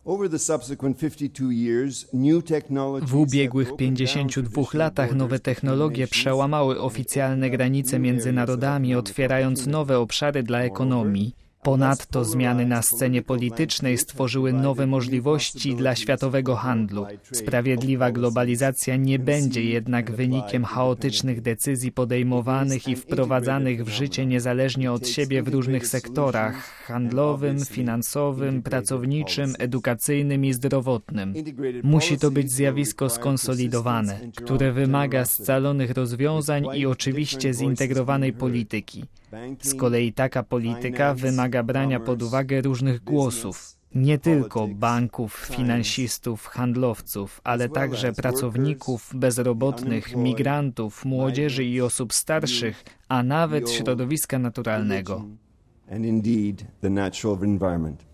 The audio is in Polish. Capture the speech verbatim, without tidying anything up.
W ubiegłych pięćdziesięciu dwóch latach nowe technologie przełamały oficjalne granice między narodami, otwierając nowe obszary dla ekonomii. Ponadto zmiany na scenie politycznej stworzyły nowe możliwości dla światowego handlu. Sprawiedliwa globalizacja nie będzie jednak wynikiem chaotycznych decyzji podejmowanych i wprowadzanych w życie niezależnie od siebie w różnych sektorach handlowym, finansowym, pracowniczym, edukacyjnym i zdrowotnym. Musi to być zjawisko skonsolidowane, które wymaga scalonych rozwiązań i oczywiście zintegrowanej polityki. Z kolei taka polityka wymaga brania pod uwagę różnych głosów, nie tylko banków, finansistów, handlowców, ale także pracowników, bezrobotnych, migrantów, młodzieży i osób starszych, a nawet środowiska naturalnego. And indeed the natural environment.